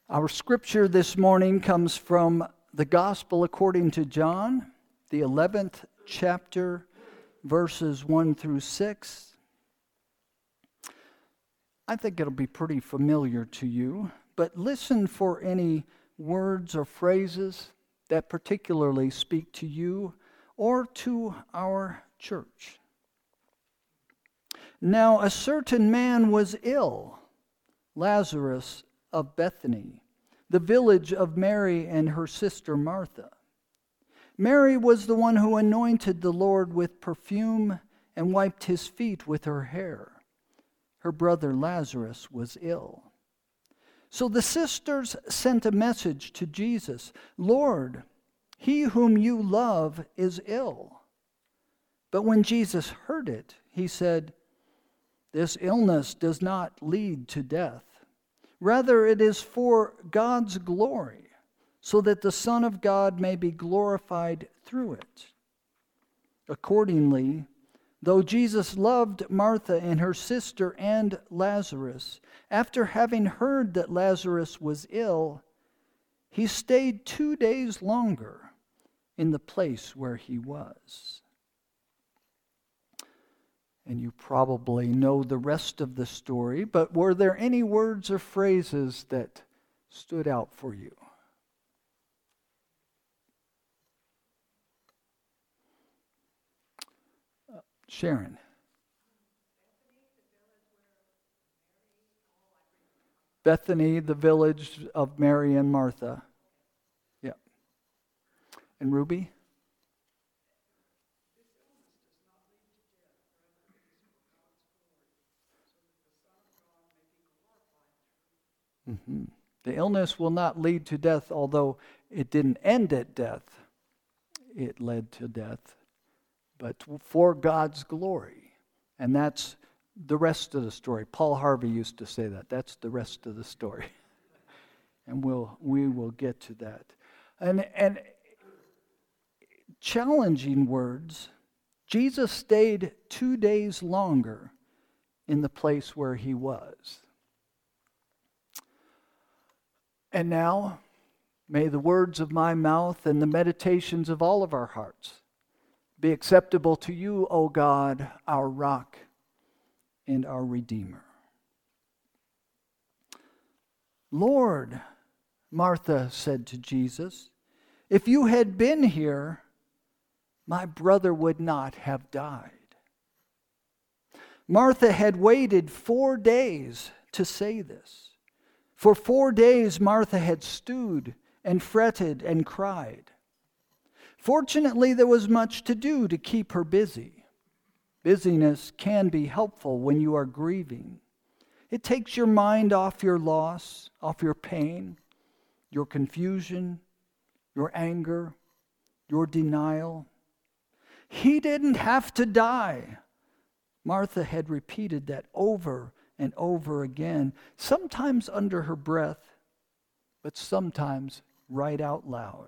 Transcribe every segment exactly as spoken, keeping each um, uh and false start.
Our scripture this morning comes from the Gospel according to John, the eleventh chapter, verses one through six. I think it'll be pretty familiar to you, but listen for any words or phrases that particularly speak to you or to our church. Now, a certain man was ill, Lazarus of Bethany, the village of Mary and her sister Martha. Mary was the one who anointed the Lord with perfume and wiped his feet with her hair. Her brother Lazarus was ill. So the sisters sent a message to Jesus, "Lord, he whom you love is ill." But when Jesus heard it, he said, "This illness does not lead to death. Rather, it is for God's glory, so that the Son of God may be glorified through it." Accordingly, though Jesus loved Martha and her sister and Lazarus, after having heard that Lazarus was ill, he stayed two days longer in the place where he was. And you probably know the rest of the story, but were there any words or phrases that stood out for you? Uh, Sharon. Bethany, the village of Mary and Martha. Yeah. And Ruby? Mm-hmm. The illness will not lead to death, although it didn't end at death. It led to death, but for God's glory. And that's the rest of the story. Paul Harvey used to say that. That's the rest of the story. And we'll we will get to that. And and challenging words. Jesus stayed two days longer in the place where he was. And now, may the words of my mouth and the meditations of all of our hearts be acceptable to you, O God, our rock and our Redeemer. Lord, Martha said to Jesus, if you had been here, my brother would not have died. Martha had waited four days to say this. For four days Martha had stewed and fretted and cried. Fortunately, there was much to do to keep her busy. Busyness can be helpful when you are grieving. It takes your mind off your loss, off your pain, your confusion, your anger, your denial. He didn't have to die. Martha had repeated that over and over again, sometimes under her breath, but sometimes right out loud.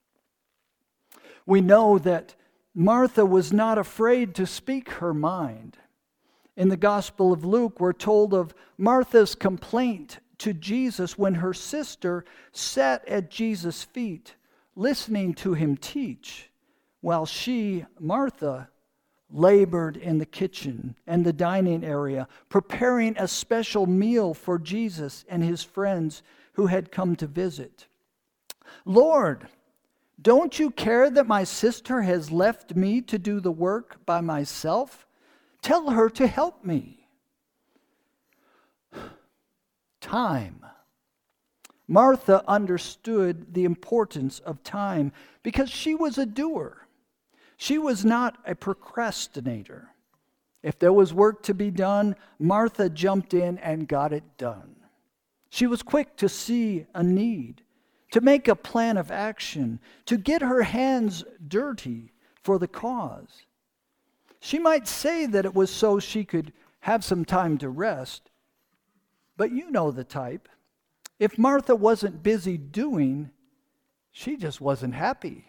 We know that Martha was not afraid to speak her mind. In the Gospel of Luke, we're told of Martha's complaint to Jesus when her sister sat at Jesus' feet, listening to him teach, while she, Martha, labored in the kitchen and the dining area, preparing a special meal for Jesus and his friends who had come to visit. Lord, don't you care that my sister has left me to do the work by myself? Tell her to help me. Time. Martha understood the importance of time because she was a doer. She was not a procrastinator. If there was work to be done, Martha jumped in and got it done. She was quick to see a need, to make a plan of action, to get her hands dirty for the cause. She might say that it was so she could have some time to rest, but you know the type. If Martha wasn't busy doing, she just wasn't happy.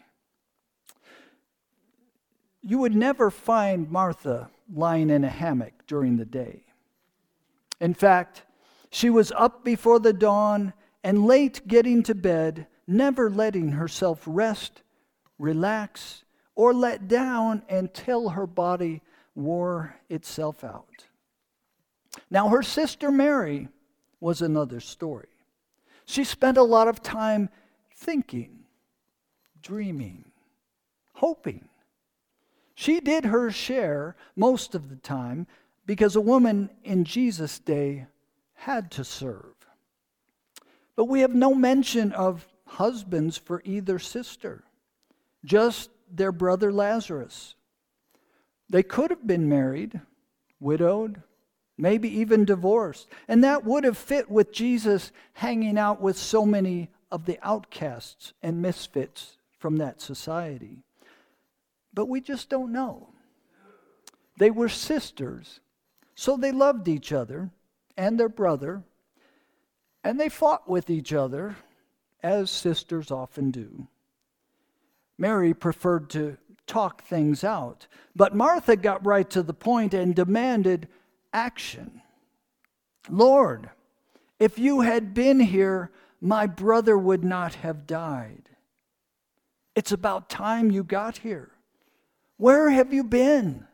You would never find Martha lying in a hammock during the day. In fact, she was up before the dawn and late getting to bed, never letting herself rest, relax, or let down until her body wore itself out. Now, her sister Mary was another story. She spent a lot of time thinking, dreaming, hoping. She did her share most of the time because a woman in Jesus' day had to serve. But we have no mention of husbands for either sister, just their brother Lazarus. They could have been married, widowed, maybe even divorced, and that would have fit with Jesus hanging out with so many of the outcasts and misfits from that society. But we just don't know. They were sisters, so they loved each other and their brother, and they fought with each other, as sisters often do. Mary preferred to talk things out, but Martha got right to the point and demanded action. Lord, if you had been here, my brother would not have died. It's about time you got here. Where have you been?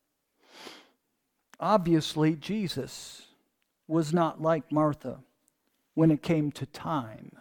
Obviously, Jesus was not like Martha when it came to time.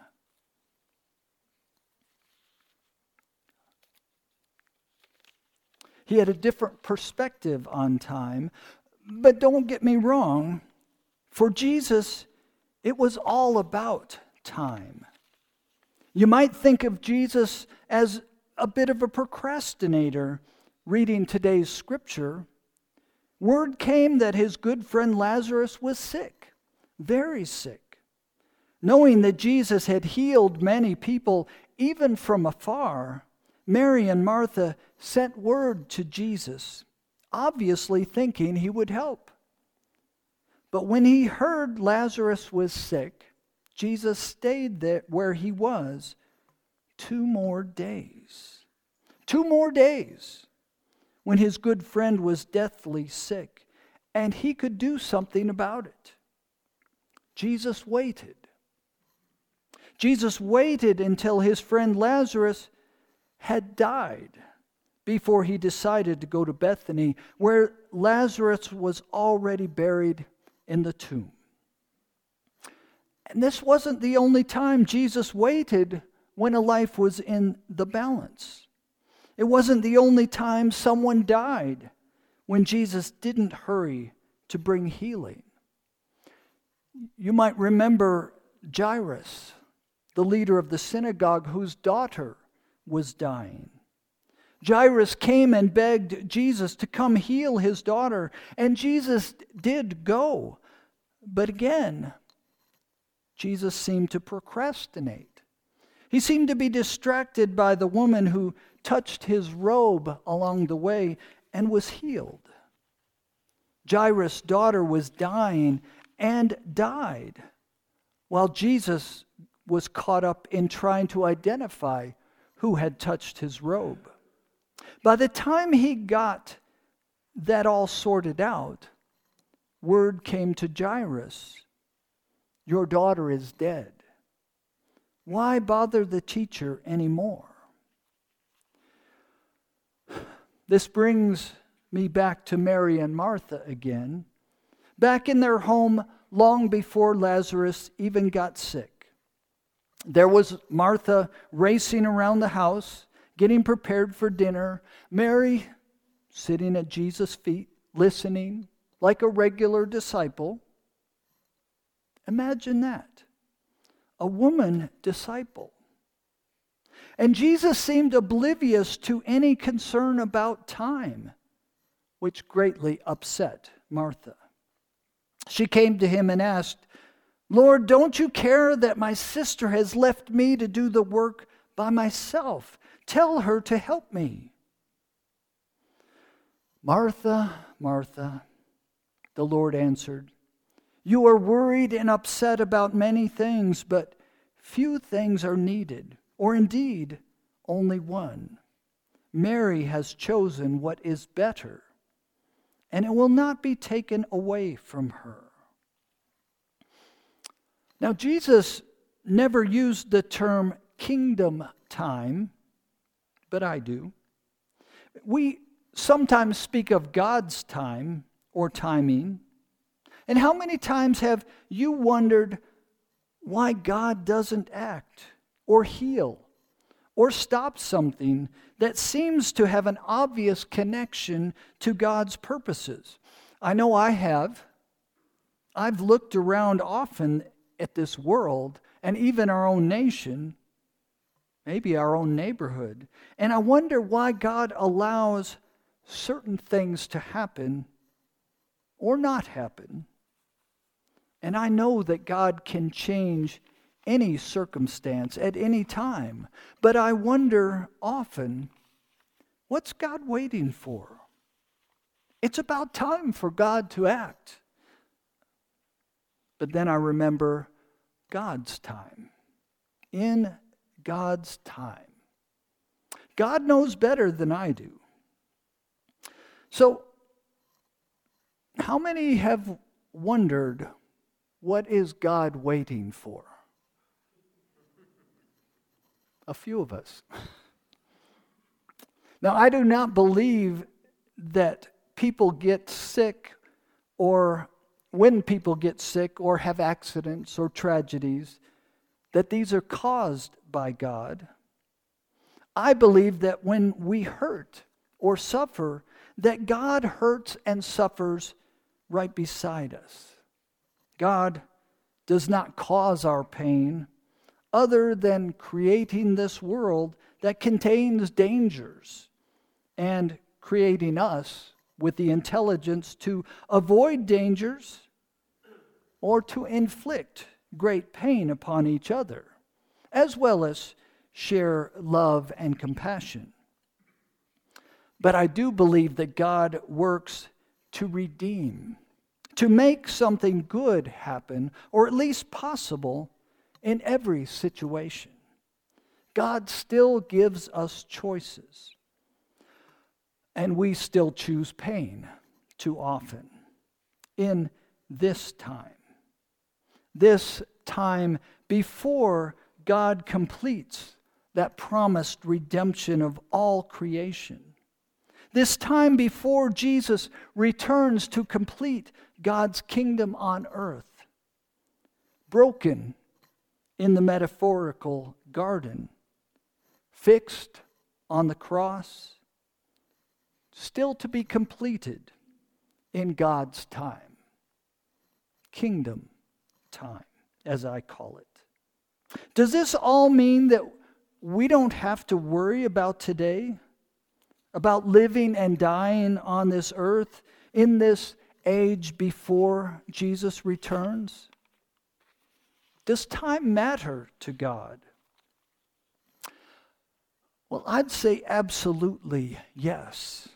He had a different perspective on time, but don't get me wrong, for Jesus, it was all about time. You might think of Jesus as a bit of a procrastinator reading today's scripture. Word came that his good friend Lazarus was sick, very sick. Knowing that Jesus had healed many people, even from afar, Mary and Martha sent word to Jesus, obviously thinking he would help. But when he heard Lazarus was sick, Jesus stayed there where he was two more days. Two more days when his good friend was deathly sick, and he could do something about it. Jesus waited. Jesus waited until his friend Lazarus had died before he decided to go to Bethany, where Lazarus was already buried in the tomb. And this wasn't the only time Jesus waited when a life was in the balance. It wasn't the only time someone died when Jesus didn't hurry to bring healing. You might remember Jairus, the leader of the synagogue whose daughter was dying. Jairus came and begged Jesus to come heal his daughter, and Jesus did go. But again, Jesus seemed to procrastinate. He seemed to be distracted by the woman who touched his robe along the way and was healed. Jairus' daughter was dying and died, while Jesus was caught up in trying to identify who had touched his robe. By the time he got that all sorted out, word came to Jairus, "Your daughter is dead. Why bother the teacher anymore?" This brings me back to Mary and Martha again, back in their home long before Lazarus even got sick. There was Martha racing around the house, getting prepared for dinner. Mary sitting at Jesus' feet, listening like a regular disciple. Imagine that. A woman disciple. And Jesus seemed oblivious to any concern about time, which greatly upset Martha. She came to him and asked, "Lord, don't you care that my sister has left me to do the work by myself? Tell her to help me." "Martha, Martha," the Lord answered, "you are worried and upset about many things, but few things are needed, or indeed only one. Mary has chosen what is better, and it will not be taken away from her." Now, Jesus never used the term kingdom time, but I do. We sometimes speak of God's time or timing. And how many times have you wondered why God doesn't act or heal or stop something that seems to have an obvious connection to God's purposes? I know I have. I've looked around often at this world and even our own nation, maybe our own neighborhood, and I wonder why God allows certain things to happen or not happen. And I know that God can change any circumstance at any time. But I wonder often, what's God waiting for? It's about time for God to act. But then I remember God's time. In God's time. God knows better than I do. So, how many have wondered, what is God waiting for? A few of us. Now, I do not believe that people get sick, or when people get sick or have accidents or tragedies, that these are caused by God. I believe that when we hurt or suffer, that God hurts and suffers right beside us. God does not cause our pain other than creating this world that contains dangers and creating us with the intelligence to avoid dangers or to inflict great pain upon each other, as well as share love and compassion. But I do believe that God works to redeem, to make something good happen, or at least possible, in every situation. God still gives us choices, and we still choose pain too often in this time. This time before God completes that promised redemption of all creation. This time before Jesus returns to complete God's kingdom on earth. Broken in the metaphorical garden, fixed on the cross, still to be completed in God's time. Kingdom time, as I call it. Does this all mean that we don't have to worry about today? About living and dying on this earth in this age before Jesus returns? Does time matter to God? Well, I'd say absolutely yes.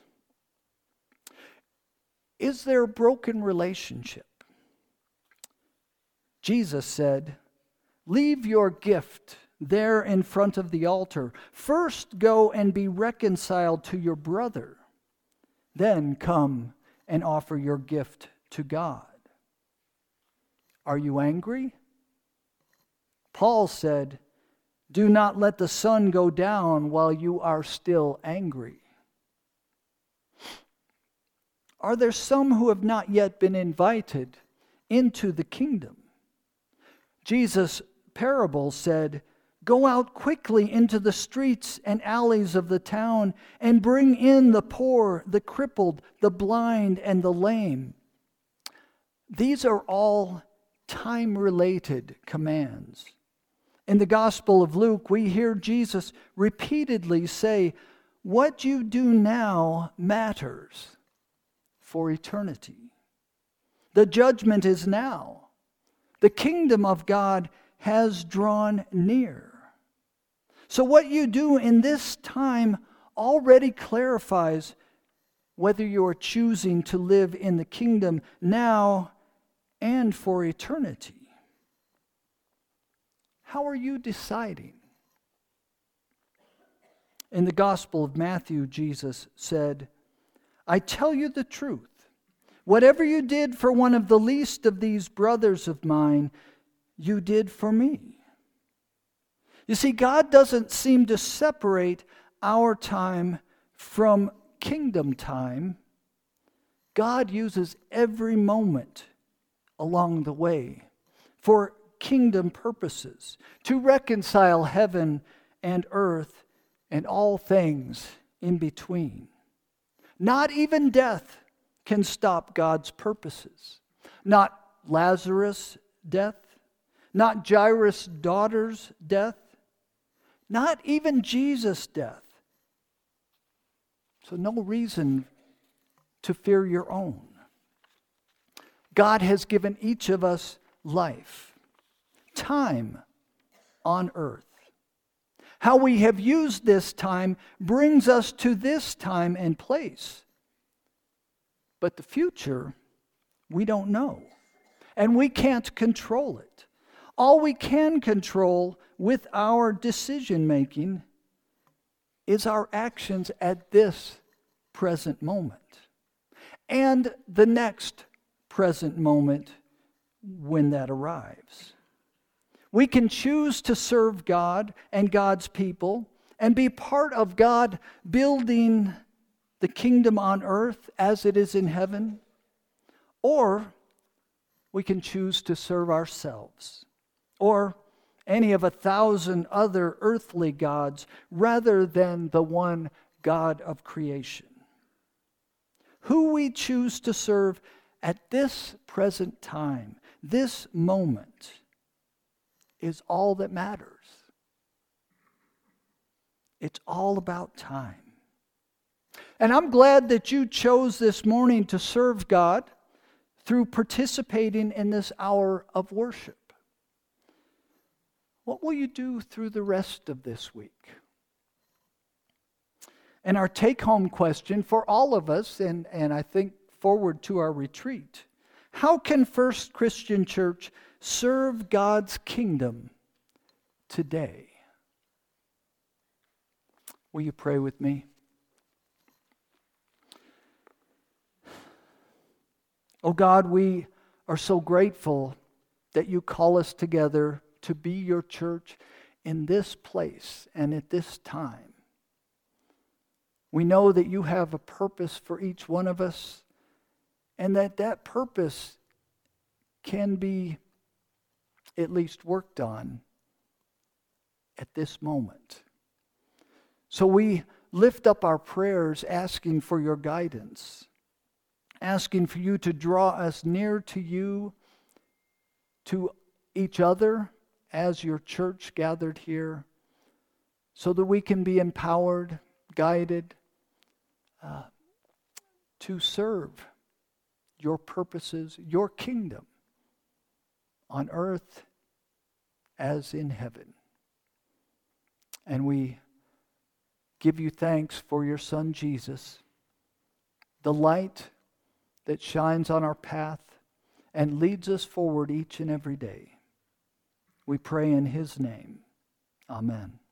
Is there a broken relationship? Jesus said, "Leave your gift there in front of the altar. First go and be reconciled to your brother. Then come and offer your gift to God." Are you angry? Paul said, "Do not let the sun go down while you are still angry." Are there some who have not yet been invited into the kingdom? Jesus' parable said, "Go out quickly into the streets and alleys of the town and bring in the poor, the crippled, the blind, and the lame." These are all time-related commands. In the Gospel of Luke, we hear Jesus repeatedly say, "What you do now matters for eternity." The judgment is now. The kingdom of God has drawn near. So what you do in this time already clarifies whether you are choosing to live in the kingdom now and for eternity. How are you deciding? In the Gospel of Matthew, Jesus said, "I tell you the truth. Whatever you did for one of the least of these brothers of mine, you did for me." You see, God doesn't seem to separate our time from kingdom time. God uses every moment along the way for kingdom purposes, to reconcile heaven and earth and all things in between. Not even death can stop God's purposes. Not Lazarus' death, not Jairus' daughter's death, not even Jesus' death. So no reason to fear your own. God has given each of us life, time on earth. How we have used this time brings us to this time and place. But the future, we don't know. And we can't control it. All we can control with our decision making is our actions at this present moment and the next present moment when that arrives. We can choose to serve God and God's people and be part of God building the kingdom on earth as it is in heaven, or we can choose to serve ourselves or any of a thousand other earthly gods rather than the one God of creation. Who we choose to serve at this present time, this moment, is all that matters. It's all about time. And I'm glad that you chose this morning to serve God through participating in this hour of worship. What will you do through the rest of this week? And our take-home question for all of us, and, and I think forward to our retreat, how can First Christian Church serve God's kingdom today? Will you pray with me? Oh God, we are so grateful that you call us together to be your church in this place and at this time. We know that you have a purpose for each one of us, and that that purpose can be at least worked on at this moment. So we lift up our prayers asking for your guidance, asking for you to draw us near to you, to each other as your church gathered here, so that we can be empowered, guided, uh, to serve your purposes, your kingdom on earth as in heaven. And we give you thanks for your Son Jesus, the light that shines on our path and leads us forward each and every day. We pray in his name. Amen.